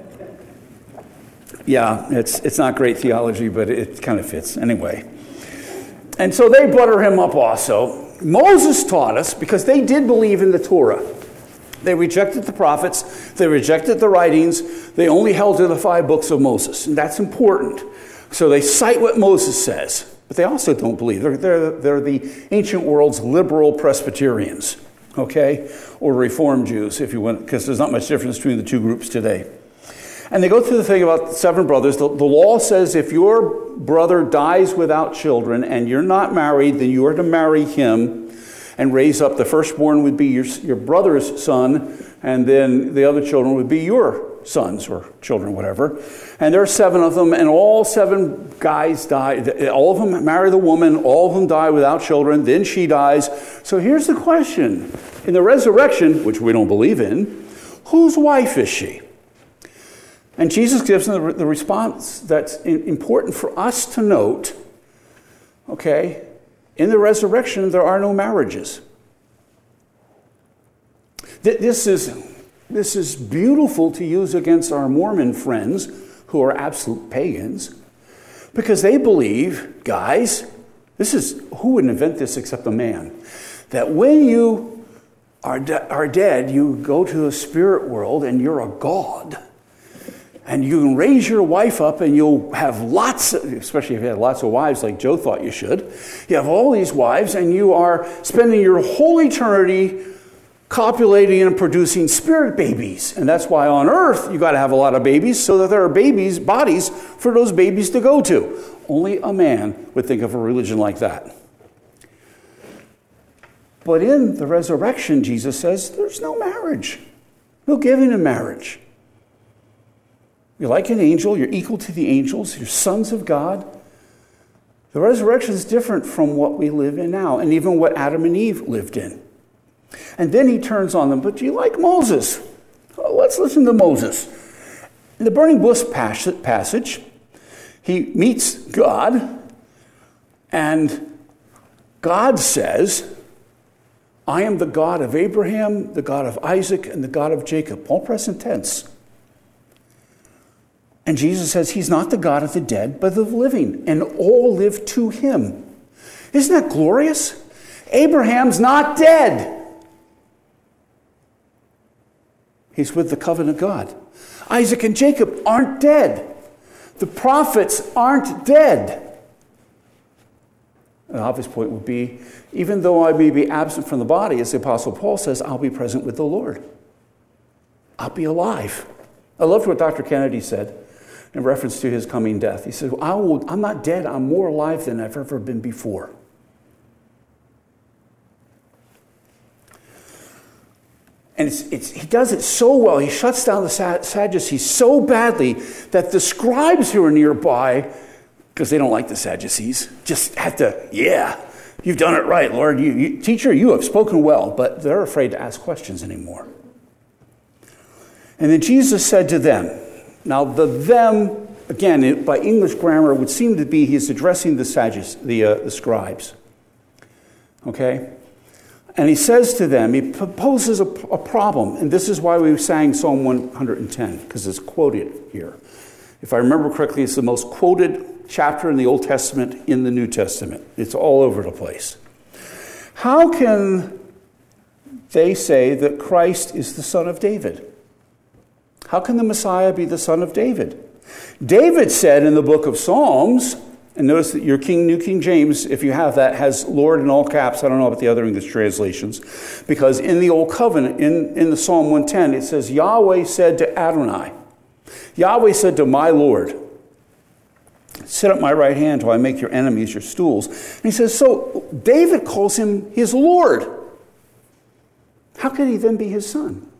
Yeah, it's it's not great theology, but it kind of fits anyway. And so they butter him up also. Moses taught us, because they did believe in the Torah. They rejected the prophets. They rejected the writings. They only held to the five books of Moses. And that's important. So they cite what Moses says. But they also don't believe. They're, they're, they're the ancient world's liberal Presbyterians, okay? Or Reform Jews, if you want, because there's not much difference between the two groups today. And they go through the thing about seven brothers. The, the law says if your brother dies without children and you're not married, then you are to marry him and raise up. The firstborn would be your, your brother's son, and then the other children would be your sons or children, whatever. And there are seven of them, and all seven guys die. All of them marry the woman. All of them die without children. Then she dies. So here's the question. In the resurrection, which we don't believe in, whose wife is she? And Jesus gives them the, the response that's in, important for us to note. Okay? In the resurrection, there are no marriages. Th- this is... This is beautiful to use against our Mormon friends who are absolute pagans, because they believe, guys, this is, who would invent this except a man, that when you are, de- are dead, you go to the spirit world and you're a god. And you can raise your wife up and you'll have lots, of, especially if you have lots of wives like Joe thought you should. You have all these wives and you are spending your whole eternity copulating and producing spirit babies. And that's why on earth you got to have a lot of babies so that there are babies, bodies for those babies to go to. Only a man would think of a religion like that. But in the resurrection, Jesus says, there's no marriage. No giving in marriage. You're like an angel. You're equal to the angels. You're sons of God. The resurrection is different from what we live in now, and even what Adam and Eve lived in. And then he turns on them, but do you like Moses? Well, let's listen to Moses. In the burning bush passage, he meets God, and God says, I am the God of Abraham, the God of Isaac, and the God of Jacob. All present tense. And Jesus says he's not the God of the dead, but of the living, and all live to him. Isn't that glorious? Abraham's not dead. He's with the covenant God. Isaac and Jacob aren't dead. The prophets aren't dead. An obvious point would be, even though I may be absent from the body, as the Apostle Paul says, I'll be present with the Lord. I'll be alive. I loved what Doctor Kennedy said in reference to his coming death. He said, I will, I'm not dead, I'm more alive than I've ever been before. And it's, it's, he does it so well. He shuts down the Sadducees so badly that the scribes who are nearby, because they don't like the Sadducees, just have to, yeah, you've done it right, Lord. You, you, teacher, you have spoken well. But they're afraid to ask questions anymore. And then Jesus said to them, now the them, again, by English grammar, would seem to be he's addressing the Sadducees, the, uh, the scribes. Okay? And he says to them, he proposes a, a problem. And this is why we sang Psalm one hundred ten, because it's quoted here. If I remember correctly, it's the most quoted chapter in the Old Testament in the New Testament. It's all over the place. How can they say that Christ is the son of David? How can the Messiah be the son of David? David said in the book of Psalms, and notice that your King, New King James, if you have that, has Lord in all caps. I don't know about the other English translations. Because in the Old Covenant, in, in the Psalm one ten, it says, Yahweh said to Adonai, Yahweh said to my Lord, sit at my right hand till I make your enemies your stools. And he says, so David calls him his Lord. How could he then be his son?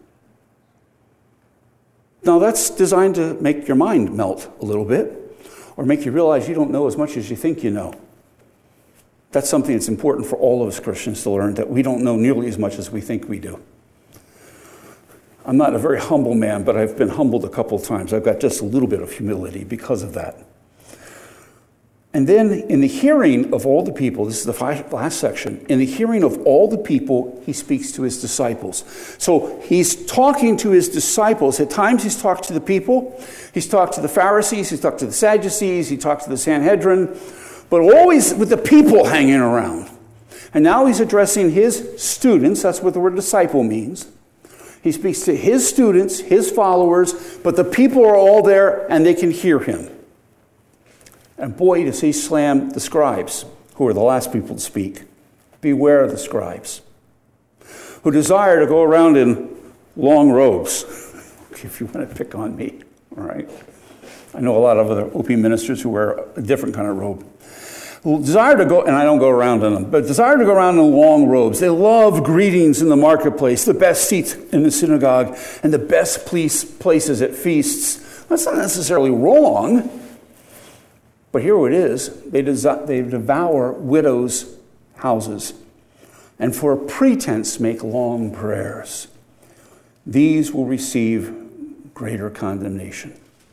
Now that's designed to make your mind melt a little bit, or make you realize you don't know as much as you think you know. That's something that's important for all of us Christians to learn, that we don't know nearly as much as we think we do. I'm not a very humble man, but I've been humbled a couple of times. I've got just a little bit of humility because of that. And then in the hearing of all the people, this is the last section, in the hearing of all the people, he speaks to his disciples. So he's talking to his disciples. At times he's talked to the people. He's talked to the Pharisees. He's talked to the Sadducees. He talked to the Sanhedrin. But always with the people hanging around. And now he's addressing his students. That's what the word disciple means. He speaks to his students, his followers, but the people are all there and they can hear him. And boy, does he slam the scribes, who are the last people to speak. Beware of the scribes, who desire to go around in long robes, if you want to pick on me, all right? I know a lot of other O P ministers who wear a different kind of robe. Who desire to go, and I don't go around in them, but desire to go around in long robes. They love greetings in the marketplace, the best seats in the synagogue, and the best place, places at feasts. That's not necessarily wrong, but here it is. They, desi- they devour widows' houses, and for a pretense make long prayers. These will receive greater condemnation.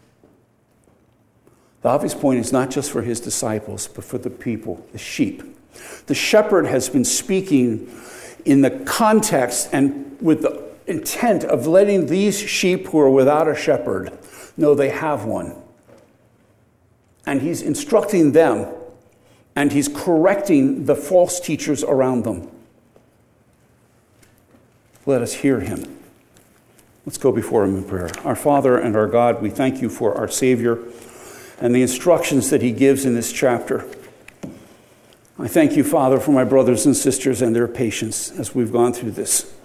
The obvious point is not just for his disciples, but for the people, the sheep. The shepherd has been speaking in the context and with the intent of letting these sheep who are without a shepherd know they have one. And he's instructing them, and he's correcting the false teachers around them. Let us hear him. Let's go before him in prayer. Our Father and our God, we thank you for our Savior and the instructions that he gives in this chapter. I thank you, Father, for my brothers and sisters and their patience as we've gone through this.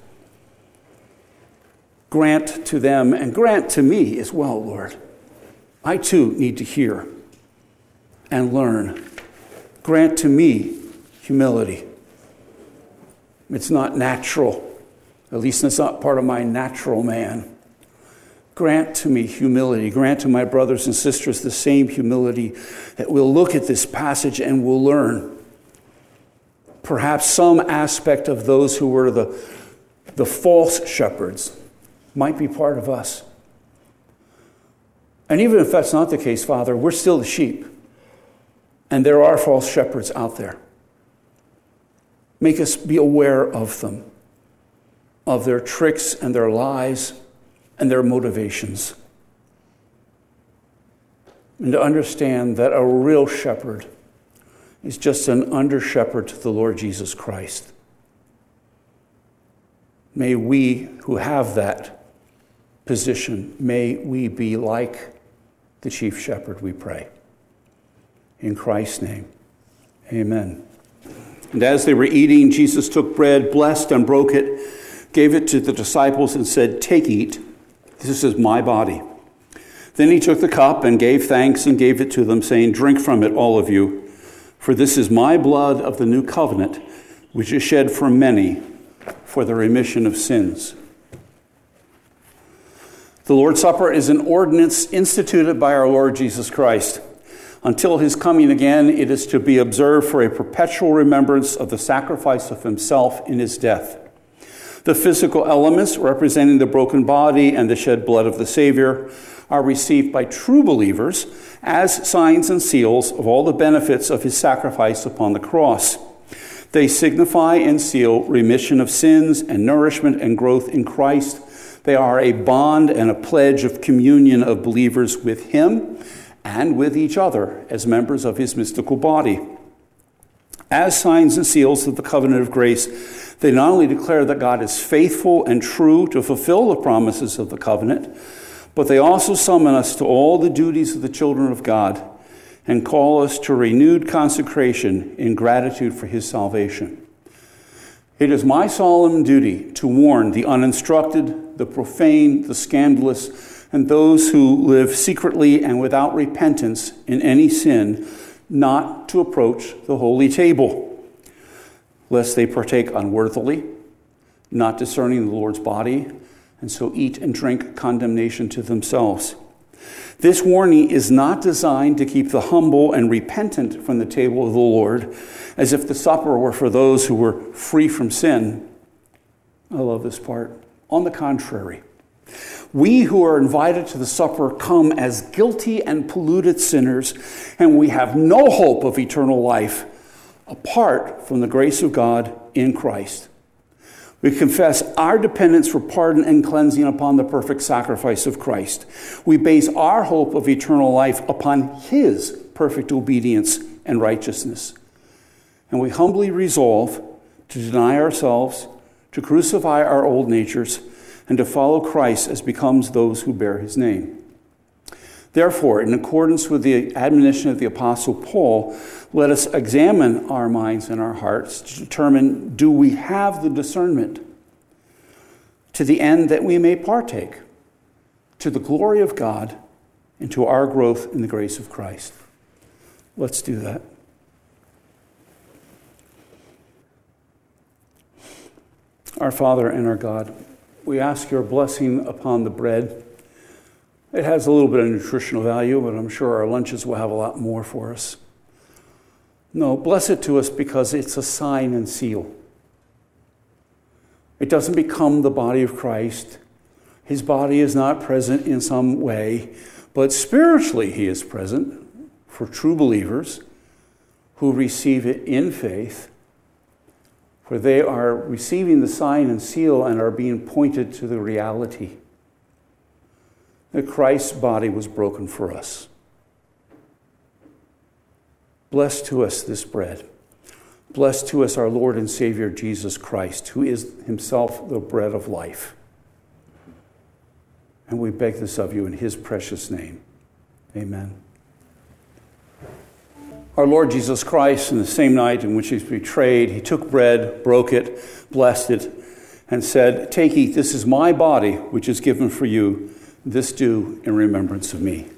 Grant to them and grant to me as well, Lord. I too need to hear and learn. Grant to me humility. It's not natural. At least it's not part of my natural man. Grant to me humility. Grant to my brothers and sisters the same humility that we'll look at this passage and we'll learn. Perhaps some aspect of those who were the, the false shepherds might be part of us. And even if that's not the case, Father, we're still the sheep. And there are false shepherds out there. Make us be aware of them, of their tricks and their lies and their motivations. And to understand that a real shepherd is just an under-shepherd to the Lord Jesus Christ. May we who have that position, may we be like the chief shepherd, we pray. In Christ's name, amen. And as they were eating, Jesus took bread, blessed and broke it, gave it to the disciples and said, "Take, eat. This is my body." Then he took the cup and gave thanks and gave it to them, saying, "Drink from it, all of you, for this is my blood of the new covenant, which is shed for many for the remission of sins." The Lord's Supper is an ordinance instituted by our Lord Jesus Christ. Until his coming again, it is to be observed for a perpetual remembrance of the sacrifice of himself in his death. The physical elements representing the broken body and the shed blood of the Savior are received by true believers as signs and seals of all the benefits of his sacrifice upon the cross. They signify and seal remission of sins and nourishment and growth in Christ. They are a bond and a pledge of communion of believers with him and with each other as members of his mystical body. As signs and seals of the covenant of grace, they not only declare that God is faithful and true to fulfill the promises of the covenant, but they also summon us to all the duties of the children of God and call us to renewed consecration in gratitude for his salvation. It is my solemn duty to warn the uninstructed, the profane, the scandalous, and those who live secretly and without repentance in any sin, not to approach the holy table, lest they partake unworthily, not discerning the Lord's body, and so eat and drink condemnation to themselves. This warning is not designed to keep the humble and repentant from the table of the Lord, as if the supper were for those who were free from sin. I love this part. On the contrary, we who are invited to the supper come as guilty and polluted sinners, and we have no hope of eternal life apart from the grace of God in Christ. We confess our dependence for pardon and cleansing upon the perfect sacrifice of Christ. We base our hope of eternal life upon his perfect obedience and righteousness. And we humbly resolve to deny ourselves, to crucify our old natures, and to follow Christ as becomes those who bear his name. Therefore, in accordance with the admonition of the Apostle Paul, let us examine our minds and our hearts to determine, do we have the discernment to the end that we may partake to the glory of God and to our growth in the grace of Christ. Let's do that. Our Father and our God, we ask your blessing upon the bread. It has a little bit of nutritional value, but I'm sure our lunches will have a lot more for us. No, bless it to us because it's a sign and seal. It doesn't become the body of Christ. His body is not present in some way, but spiritually he is present for true believers who receive it in faith, for they are receiving the sign and seal and are being pointed to the reality that Christ's body was broken for us. Bless to us this bread. Bless to us our Lord and Savior Jesus Christ, who is himself the bread of life. And we beg this of you in his precious name. Amen. Our Lord Jesus Christ, in the same night in which he was betrayed, he took bread, broke it, blessed it, and said, "Take, eat, this is my body, which is given for you. This do in remembrance of me."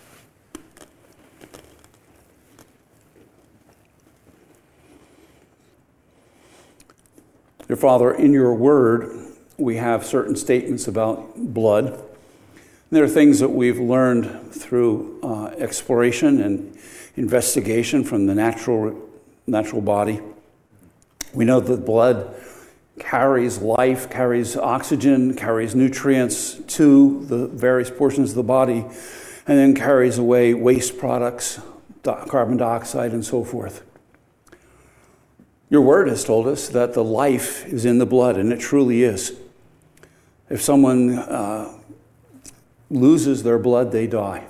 Dear Father, in your word, we have certain statements about blood. There are things that we've learned through uh, exploration and investigation from the natural natural body. We know that blood carries life, carries oxygen, carries nutrients to the various portions of the body, and then carries away waste products, carbon dioxide, and so forth. Your word has told us that the life is in the blood, and it truly is. If someone uh, loses their blood, they die.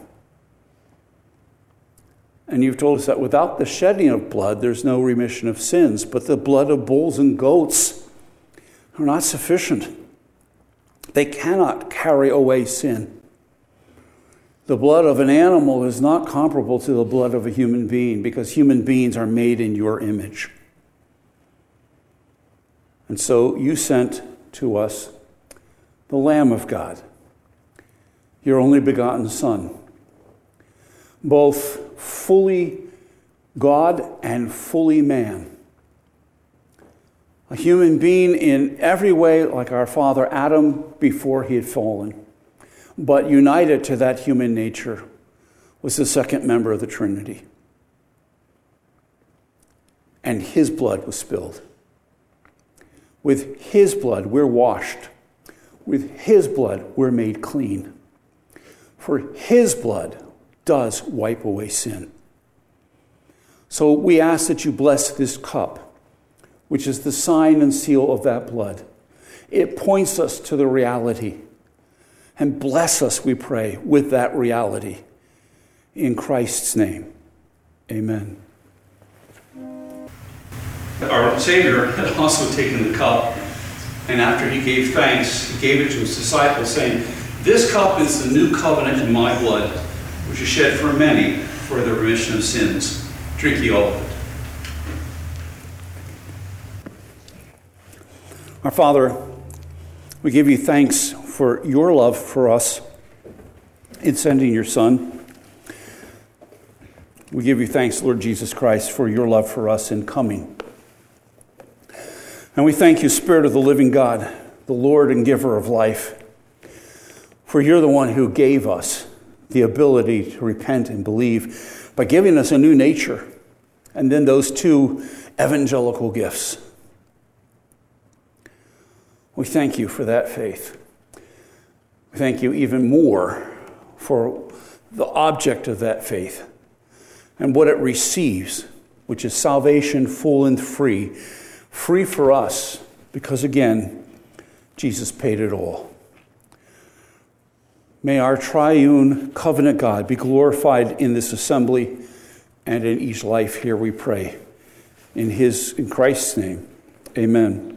And you've told us that without the shedding of blood, there's no remission of sins. But the blood of bulls and goats are not sufficient. They cannot carry away sin. The blood of an animal is not comparable to the blood of a human being, because human beings are made in your image. And so you sent to us the Lamb of God, your only begotten Son, both fully God and fully man. A human being in every way like our father Adam before he had fallen, but united to that human nature was the second member of the Trinity. And his blood was spilled. With his blood, we're washed. With his blood, we're made clean. For his blood does wipe away sin. So we ask that you bless this cup, which is the sign and seal of that blood. It points us to the reality. And bless us, we pray, with that reality. In Christ's name, amen. Our Savior had also taken the cup, and after he gave thanks, he gave it to his disciples, saying, "This cup is the new covenant in my blood, which is shed for many for the remission of sins. Drink ye all of it." Our Father, we give you thanks for your love for us in sending your Son. We give you thanks, Lord Jesus Christ, for your love for us in coming. And we thank you, Spirit of the living God, the Lord and giver of life, for you're the one who gave us the ability to repent and believe by giving us a new nature, and then those two evangelical gifts. We thank you for that faith. We thank you even more for the object of that faith and what it receives, which is salvation full and free, free for us, because again, Jesus paid it all. May our triune covenant God be glorified in this assembly and in each life here, we pray. In his, in Christ's name, amen.